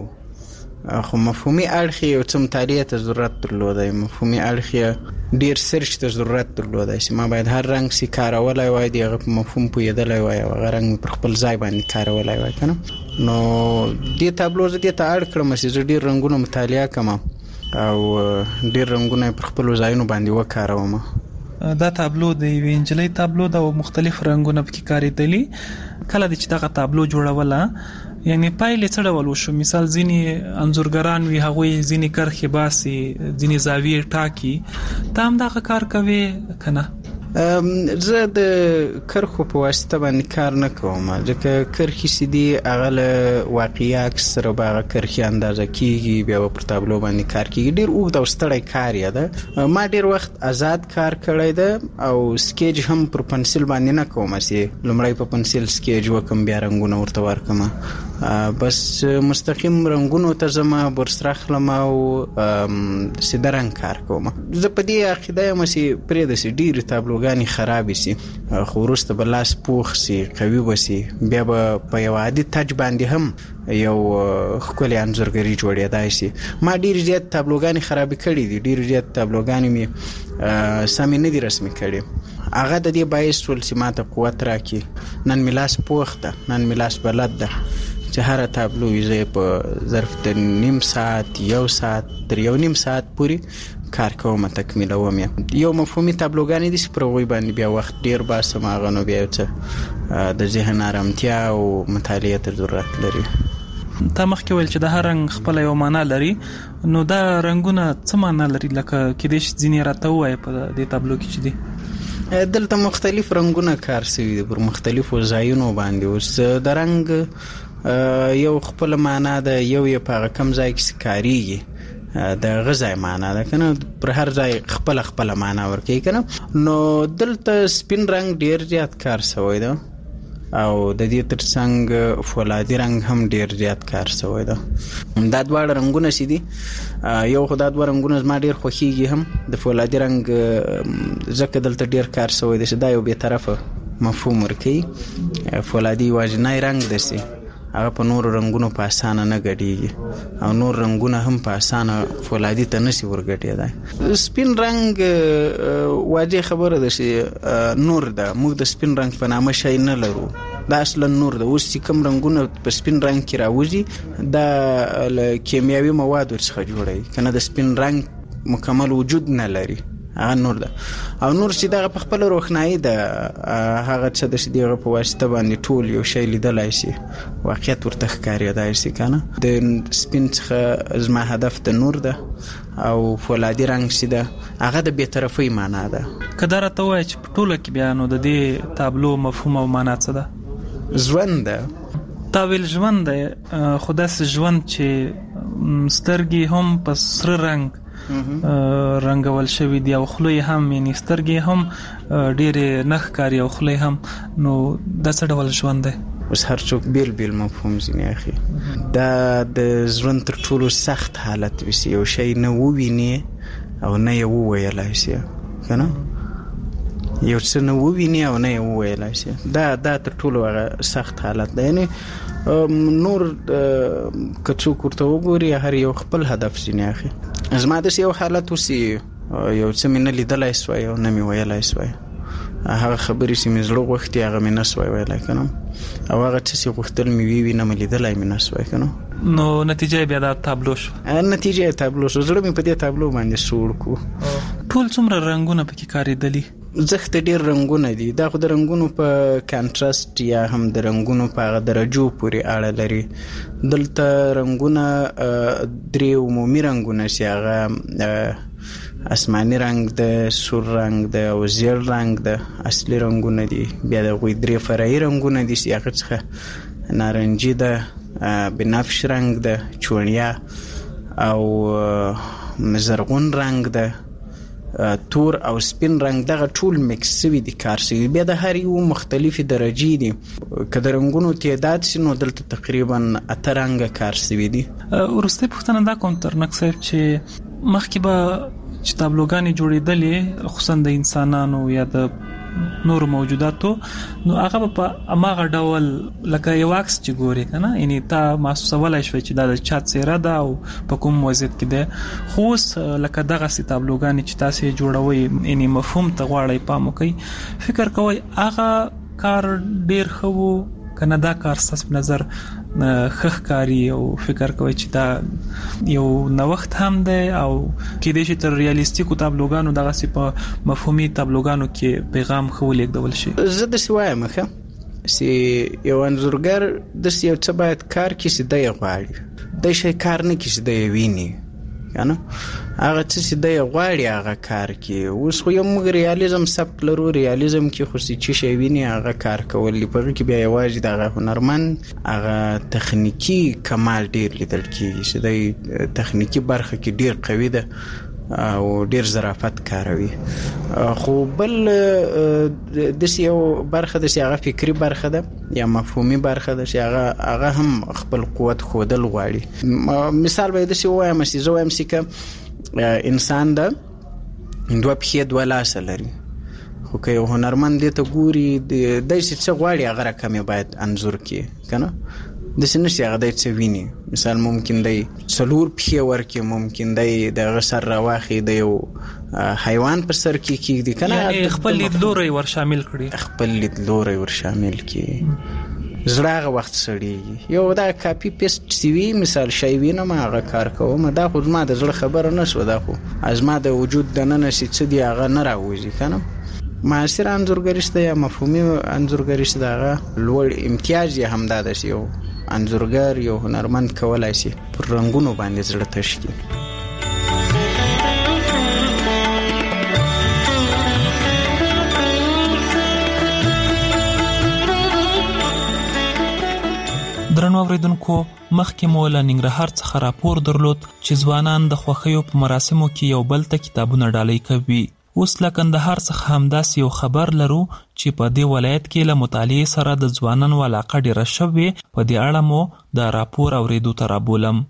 خو مفهومي اړخ یو څه مطالعې ته ضرورت درلوده. مفهومي اړخ ډیر سرچ ته ضرورت درلوده چې ما باید هر رنګ سي کارولای وای، دغه مفهوم پوهېدلی وای او هغه رنګ پر خپل ځای باندې کارولای وای کنه. نو دې تابلو زه دې ته اړ کړم چې زه ډیر رنګونه مطالعه کوم او ډیر رنګونه پر خپل ځایونو باندې وکاروم. دا تابلو د یوې نجلۍ تابلو د مختلف رنګونه پکې کارېدلي. کله چې دغه تابلو جوړوله یعنی پایلې څه ډول وشو؟ مثال ځینې انځورګران وي هغوی ځینې کرښې باسي، ځینې زاویې ټاکي، ته هم دغه کار کوې که نه؟ زه د کرښو په واسطه باندې کار نه کوم، ځکه کرښې چې دي هغه له واقعي عکس سره به هغه کرښې اندازه کېږي، بیا به پر تابلو باندې کار کېږي. ډېر اوږد او ستړی کار یې ده. ما ډېر وخت آزاد کار کړی ده او سکیج هم پر پنسل باندې نه کوم، چې لومړی په پنسل سکیج وکم بیا رنګونه ورته ورکم، بس مستقیم رنګونو ته ځم، برسر اخلم او سیده رنګ کار کوم. زه په دې عقیده یم چې پرېږده چې ډېرې تابلوګانې خرابې سي، خو وروسته به لاس پوخ سي، قوي به سي، بیا به په یو عادي تج باندې هم یو ښکلې انځورګري جوړېدای شي. ما ډېرې زیات تابلوګانې خرابې کړي دي، ډېرې زیات تابلوګانې مې سمې نه دي رسمي کړي. هغه د دې باعث شول چې ما ته قوت راکړي. نن مې لاس پوخ ده، نن مې لاس بلد ده چې هره تابلو زه په ظرف د نیم ساعت، یو ساعت تر یو نیم ساعت پورې کار کوم، تکمیلوم یې. یو مفهومي تابلوګانې دي چې پر هغوی باندې بیا وخت ډېر باسم، هغه نو بیا یو څه د ذهن ارامتیا او مطالعې ته ضرورت لري. تا مخکې ویل چې د هر رنګ خپله یو معنا لري، نو دا رنګونه څه معنا لري؟ لکه کېدای شي ځینې راته ووایې په دې تابلو کې چې دي. دلته مختلف رنګونه کار شوي دي پر مختلفو ځایونو باندې. اوس د رنګ یو خپل معنا ده، یو یې په هغه کم ځای کې کاریږي، د غذای معنا ده کنه، پر هر ځای خپل خپل معنا ورکوي کنه. نو دلته سپین رنګ ډیر زیات کار شوی ده او د دې ترڅنګ فولادي رنګ هم ډیر زیات کار شوی ده. دا دواړه رنګونه چې دي، یو خو دا دوه رنګونه زما ډیر خوښیږي هم. د فولادي رنګ ځکه دلته ډیر کار شوی دی چې دا یو بې طرفه مفهوم ورکوي. فولادي واجنای رنګ دسي، هغه په نور رنگونو په اسانه نه ګډيږي او نور رنگونه هم په اسانه فولادي ته نشي ورګډېدای. سپین رنگ واجه خبره ده چې نور ده، موږ د سپین رنگ په نامه شي نه لرو، دا اصلا نور ده. اوس چې کوم رنگونه په سپین رنگ کې راوځي دا کیمیاوي مواد ورڅخه جوړي کنه، د سپین رنگ مکمل وجود نه لري، هغه نور ده. او نور چې دغه په خپل روښنايي ده، هغه څه د دغه په واسطه باندې ټول یو شی لیدلای شي، واقعیت ورته ښکارېدای شي کنه. د سپین څخه زما هدف د نور ده او فولادي رنګ چې ده هغه د بې طرفۍ معنا ده. که دا راته ووایې چې په ټوله کې بیا نو د دې تابلو مفهوم او معنا څه ده؟ ژوند ده. تا ویل ژوند ده، خو داسې ژوند چې سترګې هم په سره رنګ رنګول شوی دی او خولې هم، یعنی سترګې هم ډېرې نه ښکاري او خولې هم، نو دا څه ډول ژوند دی؟ اوس هر څوک بیل بیل مفهوم ځینې اخلي. دا د ژوند تر ټولو سخت حالت وي چې یو شی نه وویني او نه یې وویلی شي که نه، یو څه نه وویني او نه یې وویلی شي. دا دا تر ټولو هغه سخت حالت دی. یعنې نور که څوک ورته وګوري هر یو خپل هدف ځینې اخلي. زما داسې یو حالت اوس یو څه مې نه لیدلی سوی او نه مې ویلی سوی، هغه خبرې چې مې زړه غوښتي هغه مې نه سوی ویلی که نه، او هغه څه چې غوښتل مې وي وي نه مې لیدلی مې نه سوی که نه. نو نتیجه بیا دا تابلو شو. نتیجه یې تابلو شو. زړه مې په دې تابلو باندې سوړ کو. ټول څومره رنګونه پکې کارېدلي؟ زښته ډېر رنګونه دي. دا خو د رنګونو په کانټراسټ یا هم د رنګونو په هغه درجو پورې اړه لري. دلته رنګونه درې عمومي رنګونه چې هغه اسماني رنګ ده، سور رنګ ده او زیړ رنګ ده، اصلي رنګونه دي. بیا د هغوی درې فرعي رنګونه دي چې هغه څخه نارنجي ده، بنفش رنګ ده، چونیا او زرغون رنګ ده، تور او سپین رنګ. دغه ټول میکس شوي دي، کار شوي. بیا د هر یو مختلفې درجې دي. که د رنګونو تعداد شي نو دلته تقریبا اته رنګه کار شوي دي. وروستۍ پوښتنه دا کوم ترنک صاحب چې مخکې به چې تابلوګانې جوړېدلې خصوصا د انسانانو یا د نور موجوداتو، نو هغه په اماغه ډول لکه یو عکس چې ګوري که نه، یعنې تا محسوسولی شوی چې دا د چا څیره ده او په کوم وضعیت کې ده. خو اوس لکه دغسې تابلوګانې چې تاسې یې جوړوئ، یعنې مفهوم ته غواړئ پام وکئ، فکر کوئ هغه کار ډېر ښه و که نه دا کار ستاسو په نظر ښه ښکاري او فکر کوئ چې دا یو نوښت هم دی او کیدای شي تر ریالیستیکو تابلوګانو دغسې په مفهومي تابلوګانو کې پیغام ښه ولېږدول شي؟ زه داسې وایم ښه چې یو انځورګر داسې یو څه باید کار کړي چې دی یې غواړي. دی شی کار نه کړي چې دی یې ویني که نه، هغه څه چې دی یې غواړي هغه کار کوي. اوس خو یو موږ ریالیزم سبک لرو، ریالیزم کې خو چې شی ویني هغه کار کول دي. په هغه کې بیا یوازې د هغه هنرمند هغه تخنیکي کمال ډېر لیدل کېږي چې دی تخنیکي برخه کې ډېر قوي ده او ډېر ظرافت کاروي. خو بل داسې یو برخه ده چې هغه فکري برخه ده یا مفهومي برخه ده چې هغه هغه هم خپل قوت ښودل غواړي. مثال به یې داسې ووایم چې زه وایم چې که انسان ده دوه پښې دوه لاسه لري، خو که یو هنرمند دې ته ګوري دی چې څه غواړي هغه رقم یې باید انځور کړي که نه، داسې نه چې هغه دی څه ویني. مثال ممکن دی څلور پښې ورکړي، ممکن دی د هغه سر راواخلي د یو حیوان پر سر کې کېږدي که نه، یعنې خپل لیدلوری ور شامل کړي. خپل لیدلوری ور شامل کړي. زړه هغه وخت سړېږي. یو دا کاپي پیسټ چې وي، مثال شی وینم هغه کار کوم، دا خو زما د زړه خبره نه شوه، دا خو زما د وجود دننه چې څه دي هغه نه راوځي که نه. معاصر انځورګري چې ده یا مفهومي انځورګري چې ده هغه لوړ امتیاز یې همدا ده چې یو انځورګر یو هنرمند کولی شي پر رنګونو باندې زړه تش کړي. درنو اوریدونکو، مخکې مو له ننګرهار څخه راپور درلود چې ځوانان د خوښیو په مراسمو کې یو بل ته کتابونه ډالۍ کوي. اوس له کندهار څخه همداسې یو خبر لرو چې په دې ولایت کې له مطالعې سره د ځوانانو علاقه ډېره شوې. په دې اړه مو د راپور اورېدو ته رابولم.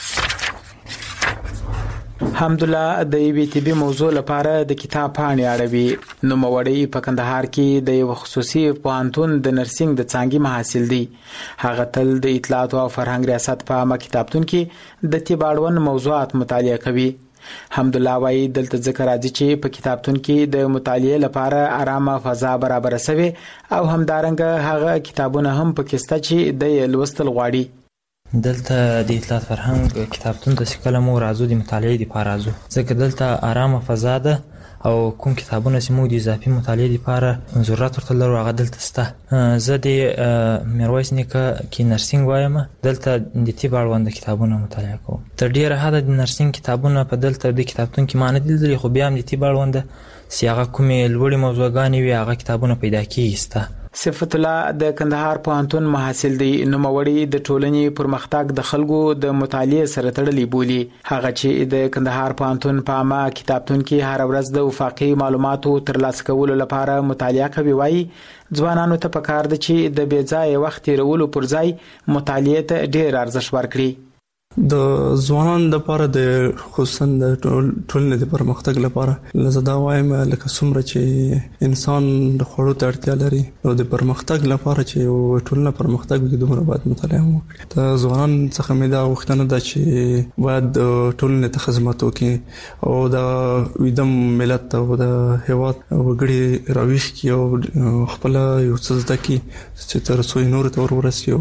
حمدالله د یوې طبي موضوع لپاره د کتاب پاڼې اړوي. نوموړی په کندهار کې د یو خصوصي پوهنتون د نرسنګ د څانګې محصل دی. هغه تل د اطلاعات او فرهنګ ریاست په عامه کتابتون کې د طب اړوند موضوعات مطالعه کوي. حمدالله وایي دلته ذکر راځي چې په کتابتون کې د مطالعې لپاره آرامه فضا برابر شوی او همدارنګه هغه کتابونه هم پکې شته چې د لوستل غواړي. دلته د اطلاعات فرهنګ کتابتون ته چې کله مو راځو د مطالعې دپاره راځو، ځکه دلته آرامه فضا ده او کوم کتابونه چې موږ د اضافي مطالعې دپاره ضرورت ورته لرو هغه دلته شته. زه د میرویس نیکه کې نرسنګ وایم، دلته د طب اړوند کتابونه مطالعه کوم. تر ډېره حده د نرسنګ کتابونه په دلته د کتابتون کې ما نه دي لیدلي، خو بیا هم د طب اړونده چې هغه کومې لوړې موضوعګانې وي هغه کتابونه پیدا کېږي شته. صفت الله د کندهار پوهنتون محصل دی. نوموړی د ټولنې پرمختګ د خلکو د مطالعې سره تړلی بولي. هغه چې د کندهار پوهنتون په عامه کتابتون کې هر ورځ د افاقي معلوماتو ترلاسه کولو لپاره مطالعه کوي، وایي ځوانانو ته پکار ده چې د بې ځایه وخت تیرولو پر ځای مطالعې ته ډېر ارزښت ورکړي. د ځوانانو لپاره د خصوصا د ټولنې د پرمختګ لپاره زه دا وایم لکه څومره چې انسان د خوړو ته اړتیا لري او د پرمختګ لپاره چې ټولنه پرمختګ وکړي دومره باید مطالعه وکړي. د ځوانانو څخه مې دا غوښتنه ده چې باید ټولنې ته خدمت وکړي او د ویدم ملت او د هیواد وګړي راویښ کړي او خپل یو څه زده کړي چې تر څو نور ته ورسي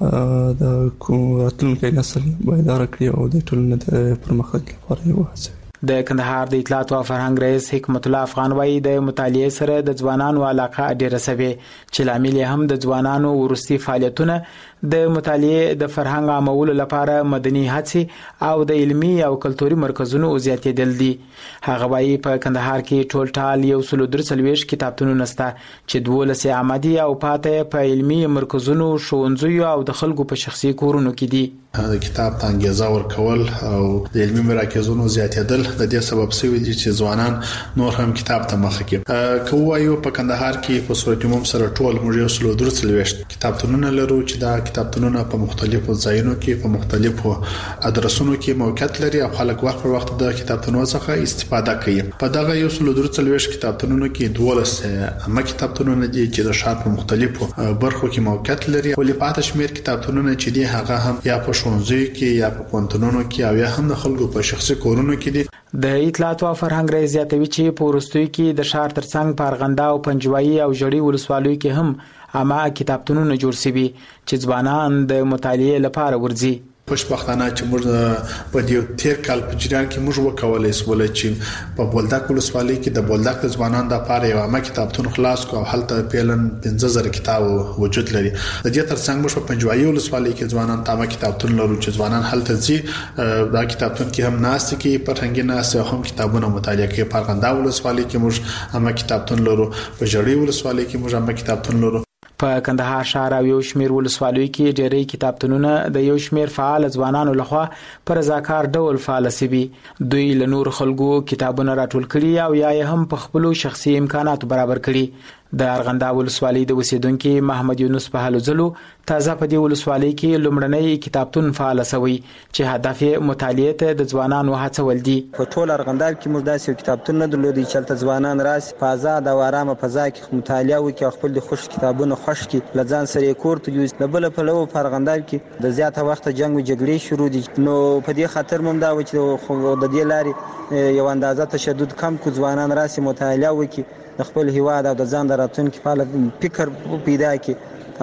او د راتلونکي نسل دار کړی او د ټولنې د پرمختګ لپاره یو هڅه. د کندهار د اطلاعات او فرهنګ رئیس حکمت الله افغان وایي د مطالعې سره د ځوانانو علاقه ډېره سوي چې لامل هم د ځوانانو ورستي فعالیتونه د مطالعې د فرهنګ عامولو لپاره مدني هڅې او د علمي او کلتوري مرکزونو زیاتېدل دي. هغه وایي په کندهار کې ټول ټال یو سل درې څلوېښت کتابتونونه شته چې دولس عامه دي او پاتې په علمي مرکزونو، ښوونځیو او د خلکو په شخصي کورونو کې دي. د کتاب ته انګیزه ورکول او د علمي مراکزونو زیاتېدل د دې سبب شوی دي چې ځوانان نور هم کتاب ته مخه کړي. که وایو په کندهار کې په صورت عموم سره ټول موږ یو سل درې څلوېښت کتابتونونه لرو چې دا کتابتونونه په مختلفو ځایونو کې په مختلفو ادرسونو کې موقعیت لري او خلک وخت پر وخت د کتابتونونو څخه استفاده کوي. په دغه یو سل درې څلوېښت کتابتونونو کې دولس عامه کتابتونونه دي چې د ښار په مختلفو برخو کې موقعیت لري او لپاره شمیر کتابتونونه چې دي هغه هم یا په ښوونځیو کې یا په پوهنتونونو کې او یا هم د خلکو په شخصي کورونو کې دي. د اطلاعات او فرهنګ رئیس زیاتوي چې په وروستیو کې د ښار ترڅنګ په ارغنده او پنجوایي او جړی ولسوالیو کې هم عامه کتابتونونه جوړ شوي چې ځوانان د مطالعې لپاره ورځي. خوشبختانه چې موږ په دې تیر کال په جریان کې موږ وکولای سول چې په بولدک ولسوالۍ کې د بولدک د ځوانانو د لپاره یو عامه کتابتون خلاص کو او هلته پیلن پنځه زره کتاب وجود لري. د دې ترڅنګ موږ په پنجوایي ولسوالۍ کې ځوانان ته عامه کتابتون لرو چې ځوانان هلته ځي دا کتابتون کې هم ناست کې فرهنګي ناست او هم کتابونه مطالعه کوي. په ارغنده ولسوالۍ کې موږ عامه کتابتون لرو، په جړی ولسوالۍ کې موږ عامه کتابتون لرو. په کندهار ښار او یو شمیر ولسوالیو کې ډېری کتابتونونه د یو شمیر فعال ځوانانو لخوا پر رضاکار ډول فعال شوي. دوی له نور خلکو کتابونه راټول کړي او یا هم په خپل شخصي امکاناتو برابر کړي. د ارغنده ولسوالۍ د اوسیدونکو محمد یونس په حالو زلو تازه په دې ولسوالۍ کې لومړنی کتابتون فعال شوی چې هدف یې مطالعې ته د ځوانانو هڅول دي. په ټول ارغنده کې موږ داسې کتابتون نه درلودي چې تل ځوانان راسي په آزاد او آرامه فضا کې مطالعه وکړي او خپل خوښ کتابونه خوښ کړي لځان سره کور ته یوز. د بل په لو په ارغنده کې د زیاته وخت جنگ او جګړې شروع دي نو په دې خاطر موږ دا و چې د دې لارې یو اندازه تشدد کم کو ځوانان راسي مطالعه وکړي د خپل هیواد او د ځان د راتلونکي په اړه فکر پیدا کړي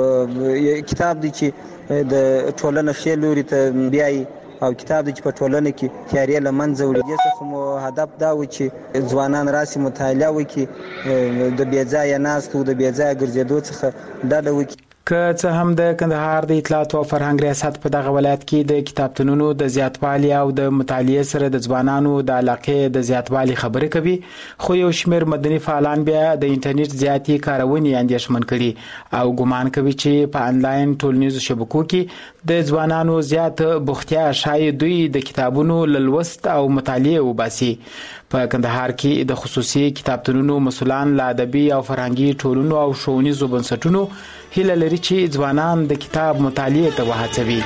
او کتاب دی چې د ټولنې ښه لوري ته بیایي او کتاب دی چې په ټولنه کې تیارې له منځه وړي. دې څخه مو هدف دا و چې ځوانان راسي مطالعه وکړي د بې ځایه ناستو د بې ځایه ګرځېدو څخه ډډه وکړي. که څه هم د کندهار د اطلاعات او فرهنګ ریاست په دغه ولایت کې د کتابتونونو د زیاتوالي او د مطالعې سره د ځوانانو د علاقې د زیاتوالي خبرې کوي، خو یو شمیر مدني فعالان بیا د انټرنیټ زیاتې کارونې اندېښمن کړي او ګمان کوي چې په انلاین ټولنیزو شبکو کې د ځوانانو زیات بوختیا شاید دوی د کتابونو لوست او مطالعې وباسي. په کندهار کې د خصوصي کتابتونونو مسؤلان له ادبي او فرهنګي ټولنو او ښوونیزو بنسټونو هیله لري چې ځوانان د کتاب مطالعې ته وهڅوي.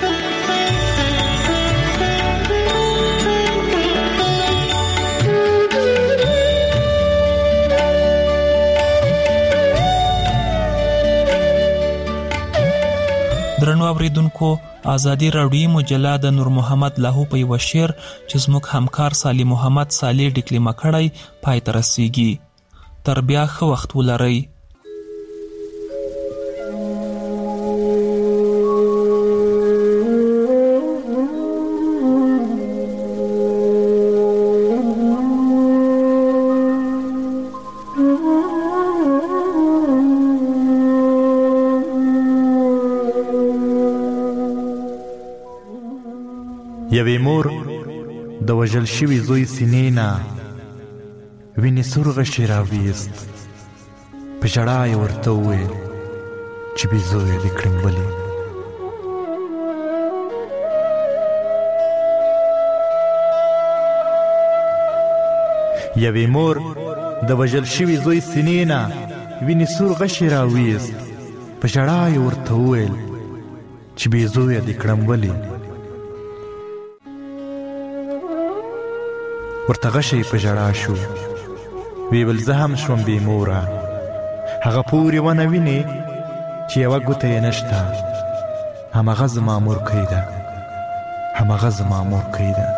درنو اوریدونکو، آزادی راډیویي مجله د نور محمد لاهو په یو شعر چې زموږ همکار صالح محمد صالح ډیکلیمه کړی پای ته رسیږي. تر بیا ښه وخت ولرئ. یوې مور د وژل شوي زوی سینې نه وینې سور غشی راویست. په ژړا یې ورته وویل چې بې زویه دې کړم ولې. یوې مور د وژل شوي زوی سینې نه وینې سور غشی راویست، په ژړا یې ورته وویل چې بې زویه دې کړم ولې. ورته غشی په ژړا شو، وی ویل زه هم شوم بې موره، هغه پورې ونه وینې چې یوه ګوته یې نشته، همغه زما مورکۍ ده، همغه زما مورکۍ ده.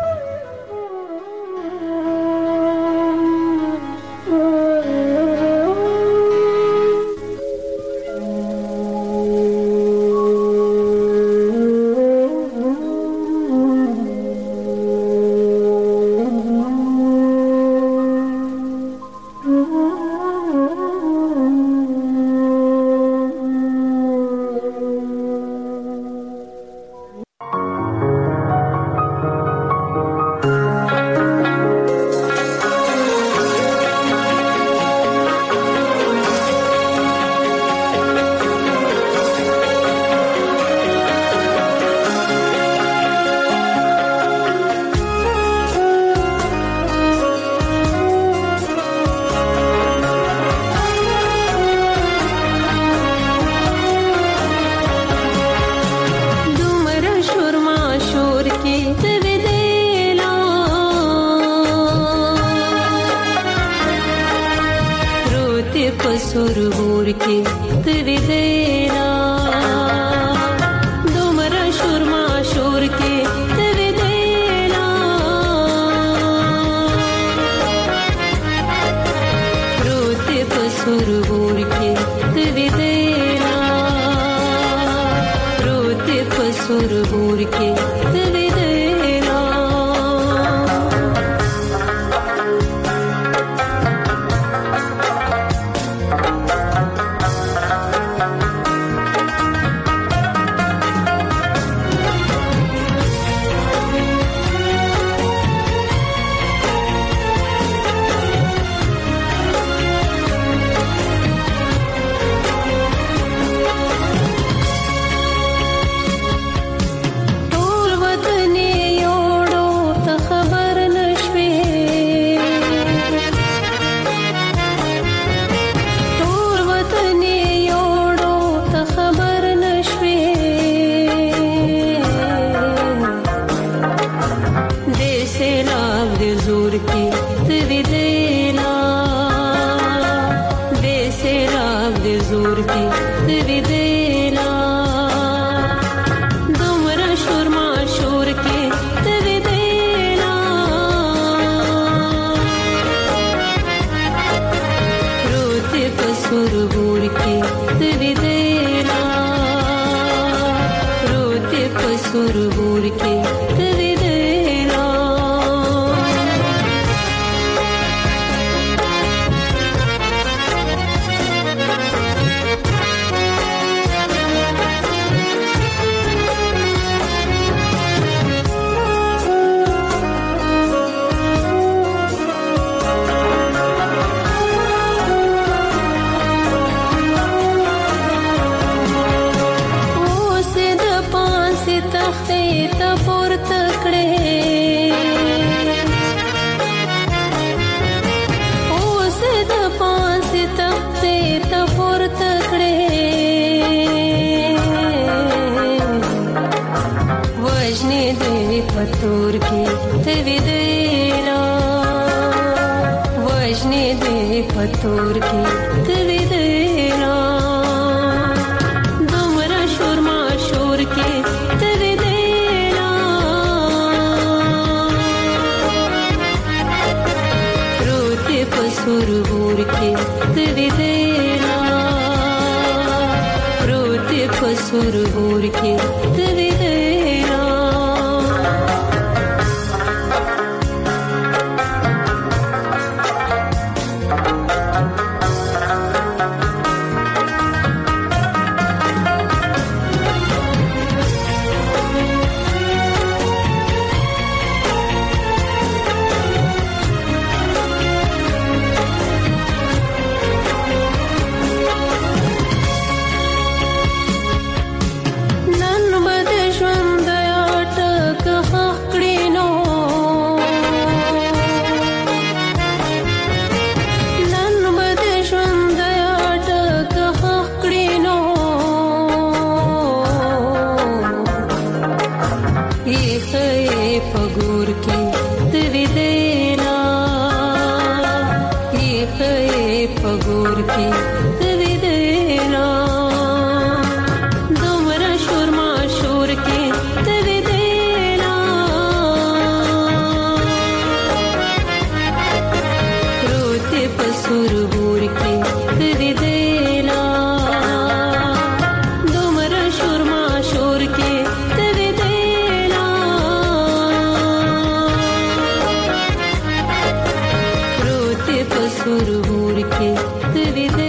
کې